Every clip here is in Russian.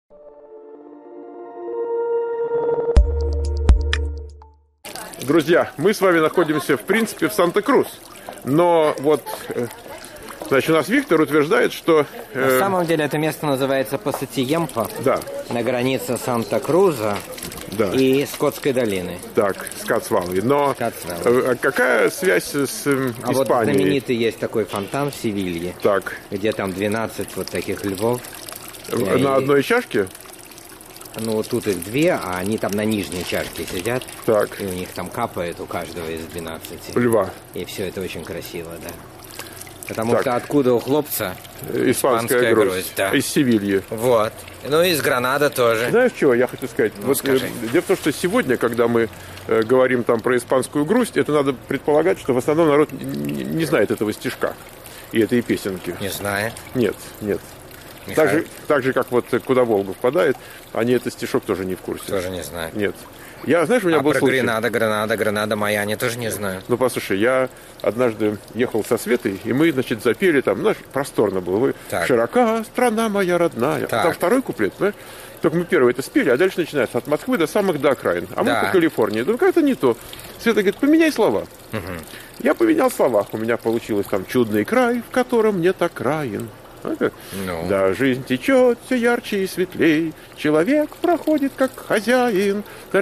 Друзья, мы с вами находимся, в принципе, в Санта-Крус. Но вот, значит, у нас Виктор утверждает, что... На самом деле это место называется Пасатиемпо. Да. На границе Санта-Круза и Скотской долины. Так, Скотсваллы. Но какая связь с Испанией? Вот знаменитый есть такой фонтан в Севилье. Так. Где там 12 вот таких львов. На одной чашке? Ну, вот тут их 2, а они там на нижней чашке сидят. Так. И у них там капает у каждого из 12. Льва. И все это очень красиво, да. Потому что откуда у хлопца испанская гроздь, да. Из Севильи. Вот. Ну, из Гранада тоже. Знаешь, чего я хочу сказать? Ну, вот, скажи. Дело в том, что сегодня, когда мы говорим там про испанскую грусть, это надо предполагать, что в основном народ не знает этого стишка и этой песенки. Не знает? Нет. Так же, как вот «Куда Волга впадает», они этот стишок тоже не в курсе. Тоже не знают. Нет. Знаешь, у меня был про случай... Гранада моя, они тоже не знают. Ну, послушай, я однажды ехал со Светой, и мы, значит, запели там, просторно было. «Широка страна моя родная». А там второй куплет, понимаешь? Только мы первый это спели, а дальше начинается от Москвы до самых до окраин. А мы по Калифорнии. Думаю, как-то не то. Света говорит, поменяй слова. Я поменял слова. У меня получилось там «Чудный край, в котором нет окраин». Да, жизнь течет все ярче и светлей, человек проходит как хозяин,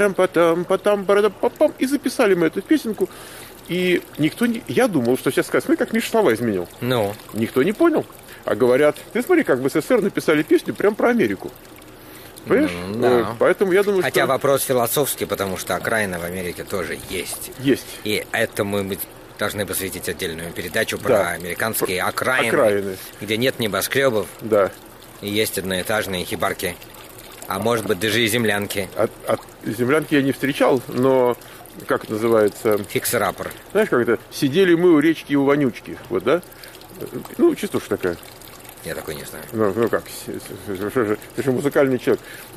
тарам-патам-патам-парадам-пам-пам. И записали мы эту песенку, и никто не... Я думал, что сейчас скажут, смотри, как Миша слова изменил. Никто не понял. А говорят, ты смотри, как в СССР написали песню прям про Америку. Понимаешь? Да. Поэтому я думаю, Хотя вопрос философский, потому что окраина в Америке тоже есть. Есть. И это мы должны посвятить отдельную передачу про американские окраины, где нет небоскребов, и есть одноэтажные хибарки, а может быть даже и землянки. Землянки я не встречал, но как это называется? Фиксер-аппер. Знаешь, как это? Сидели мы у речки у Вонючки, вот, да? Ну, частушка такая. Я такой не знаю. Ну как, ты же музыкальный человек.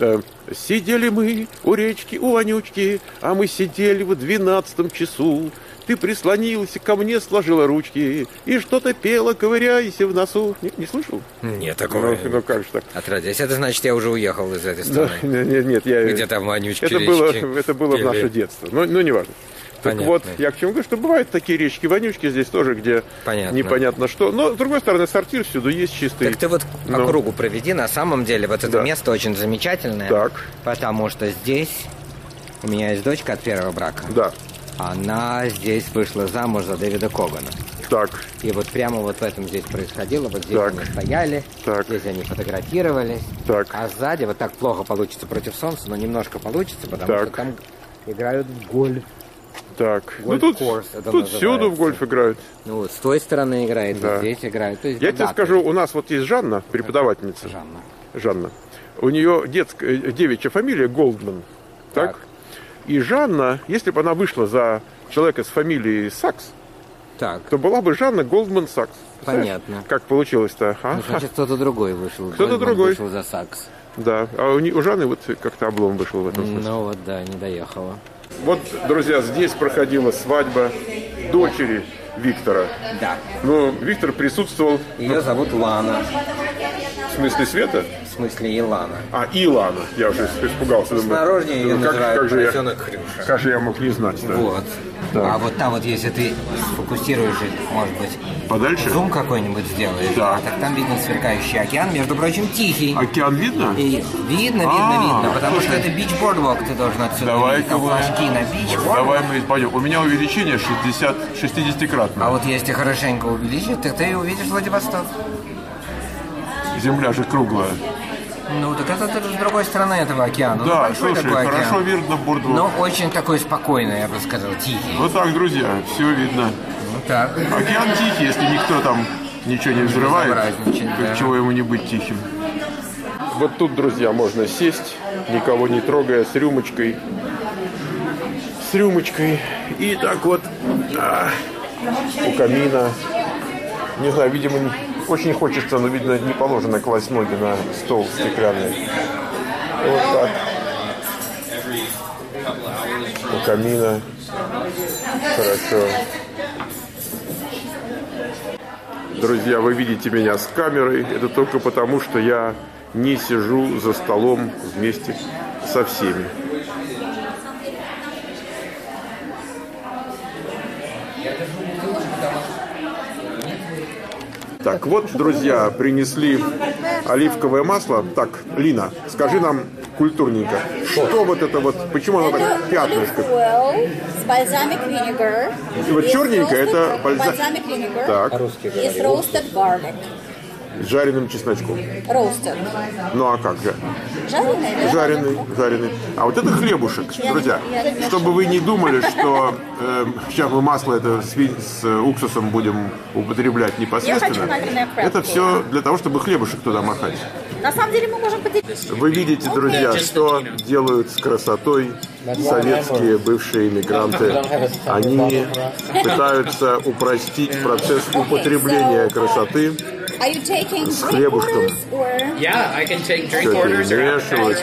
Сидели мы у речки у Вонючки, а мы сидели в 12 часу. Ты прислонился ко мне, сложила ручки и что-то пела, ковыряйся в носу. Не слышал? Нет, такого. Ну как же так? Отродясь. Это значит, я уже уехал из этой страны. Нет, я... Где там Вонючки, это было в наше детство. Но не важно. Так вот, я к чему говорю, что бывают такие речки-вонючки здесь тоже, где непонятно что. Но, с другой стороны, сортир всюду есть чистый. Так ты вот по кругу проведи. На самом деле, вот это место очень замечательное. Потому что здесь у меня есть дочка от первого брака. Да. Она здесь вышла замуж за Дэвида Когана. Так. И вот прямо вот в этом здесь происходило. Вот здесь они стояли, здесь они фотографировались. Так. А сзади вот так плохо получится против солнца, но немножко получится, потому что там играют в гольф. Так, ну тут всюду в гольф играют. Ну вот с той стороны играет, и здесь играют. То есть я тебе скажу, у нас вот есть Жанна, преподавательница. Жанна. У нее девичья фамилия Голдман. Так? И Жанна, если бы она вышла за человека с фамилией Сакс, то была бы Жанна Голдман Сакс. Понятно. Как получилось-то? Ну, значит, кто-то другой вышел. Кто-то другой вышел за Сакс. Да, а у Жанны вот как-то облом вышел в этом смысле. Ну вот, да, не доехала. Вот, друзья, здесь проходила свадьба дочери Виктора. Да. Но Виктор присутствовал... Ее зовут Лана. В смысле Света? В смысле Илана. Илана. Я уже испугался. Снаружи ее называют поросенок Хрюша. Как же я мог не знать, да? Вот. Да. А вот там вот, если ты фокусируешь, может быть, подальше? Зум какой-нибудь сделаешь, так там видно сверкающий океан, между прочим, тихий. Океан видно? И видно, потому что это бич-бордвок, ты должен отсюда видеть, флажки на бич-бордвок. Давай мы пойдем. У меня увеличение 60-кратное. А вот если хорошенько увеличить, то ты увидишь Владивосток. Земля же круглая. Ну, так это с другой стороны этого океана. Да, слушай, хорошо видно бордвок. Но очень такой спокойный, я бы сказал, тихий. Вот так, друзья, все видно. Вот так. Океан тихий, если никто там ничего не взрывает, чего ему не быть тихим. Вот тут, друзья, можно сесть, никого не трогая, с рюмочкой. И так вот у камина. Не знаю, видимо, очень хочется, но, видно, не положено класть ноги на стол стеклянный. Вот так. У камина. Хорошо. Друзья, вы видите меня с камерой. Это только потому, что я не сижу за столом вместе со всеми. Так, вот, друзья, принесли оливковое масло. Так, Лина, скажи нам культурненько, что вот это вот, почему оно так пятнышко? С бальзамик винегар. Вот черненькое это бальзамик винегар. Так. И с roasted garlic. С жареным чесночком. Roasted. Ну а как же? Жареный, да? Жареный. А вот это хлебушек, друзья. Чтобы вы не думали, что сейчас мы масло это с уксусом будем употреблять непосредственно. Это все для того, чтобы хлебушек туда махать. На самом деле мы можем поделиться. Вы видите, друзья, что делают с красотой советские бывшие иммигранты. Они пытаются упростить процесс употребления красоты с хлебушком. Все перемешивать.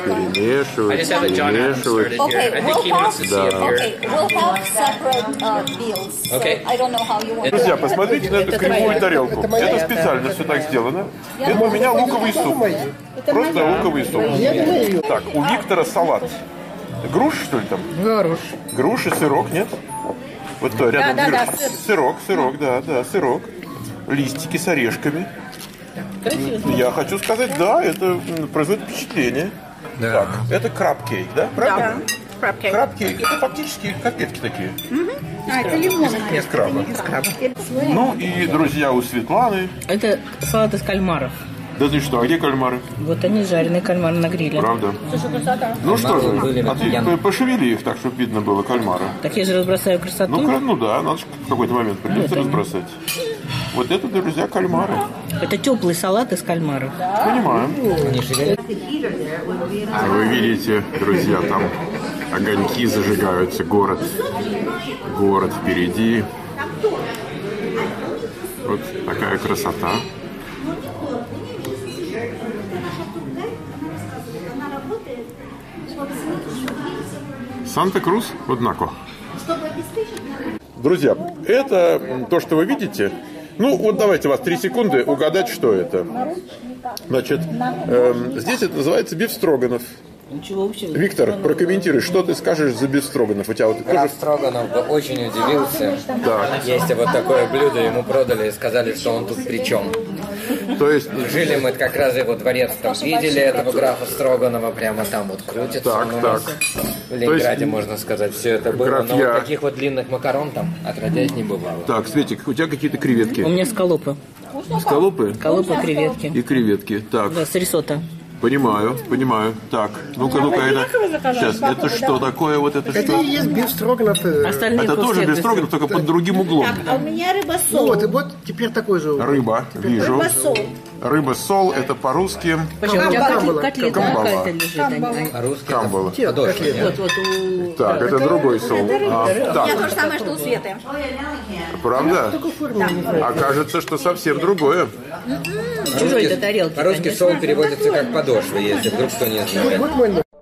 Друзья, посмотрите на эту кривую тарелку. Это специально все так сделано. Это у меня луковый суп. Просто луковый суп. Так, у Виктора салат. Груш, что ли там? Груш и сырок, нет? Вот то, рядом сырок, сырок. Листики с орешками. Я хочу сказать, да, это производит впечатление. Да. Так, это краб-кейк, да? Правильно? Да, краб-кейк. Это фактически конфетки такие. Это лимон. Из краба. Ну и, друзья, у Светланы... Это салат из кальмаров. Да ты что, а где кальмары? Вот они, жареные кальмары на гриле. Правда? Ну что же, а ты пошевели их так, чтобы видно было кальмара. Так я же разбросаю красоту. Ну да, надо же в какой-то момент придется разбросать. Вот это, друзья, кальмары. Это теплый салат из кальмаров. Понимаем. Вы видите, друзья, там огоньки зажигаются, город впереди. Вот такая красота. Санта-Крус, однако. Друзья, это то, что вы видите. Ну, вот давайте у вас 3 секунды угадать, что это. Значит, здесь это называется бифстроганов. Виктор, прокомментируй, что ты скажешь за бифстроганов? У тебя вот Граф Строганов бы очень удивился. Да. Есть вот такое блюдо, ему продали и сказали, что он тут при чем. То есть... Жили мы как раз его дворец, там видели этого графа Строганова, прямо там вот крутится. Так. В Ленинграде, можно сказать, все это было. Графья. Но вот таких вот длинных макарон там отродясь не бывало. Так, Светик, у тебя какие-то креветки? У меня скалопы. Скалопы? Скалопы, креветки. И креветки, так. Да, с рисотто. Понимаю. Так, ну-ка, это... Сейчас, это что такое? Вот это что? Это и есть бифстроганов. Это тоже бифстроганов, только под другим углом. А у меня рыба-сол. Вот теперь такой же. Рыба, вижу. Рыба-сол. Рыба-сол, это по-русски... Почему? У тебя котлета Камбала. какая-то лежит. А-русский Камбала. Вот. Так, это другой сол. У меня Так, то же самое, что у Светы. правда? Окажется, что совсем другое. Чужой-то тарелки, По-русски конечно. сол переводится как подошва, если вдруг кто не знает.